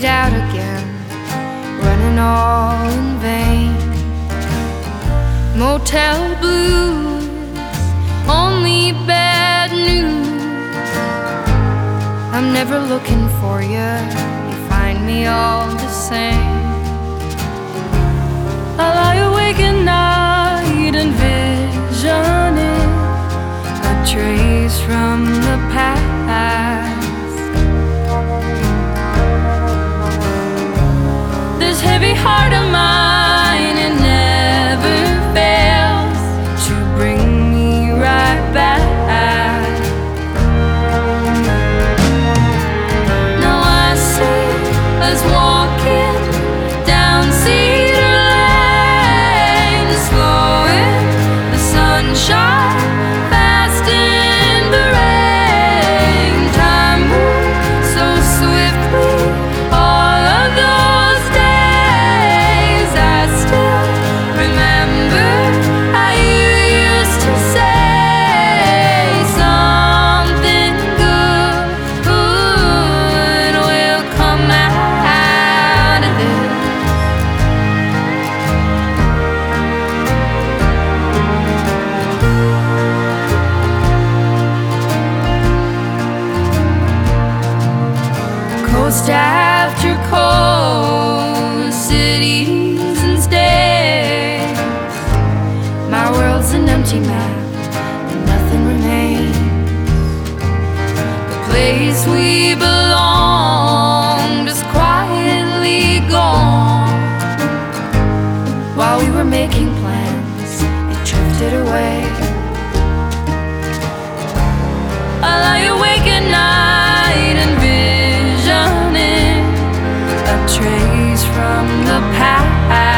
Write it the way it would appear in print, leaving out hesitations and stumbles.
fade out again, running all in vain. Motel blues, only bad news. I'm never looking for you, you find me all the same. I lie awake at night envisioning a trace from the past. This heavy heart of mine, it never fails to bring me right back. Now I see us walking down Cedar Lane, slowing the sunshine, fast in the rain. Time moves so swiftly, all of those days I still remember how you used to say something good will come out of this. Coast after coast, cities and states. My world's an empty map and nothing remains. The place we belonged is quietly gone. While we were making plans, it drifted away. I lie awake at night envisioning a trace from the past.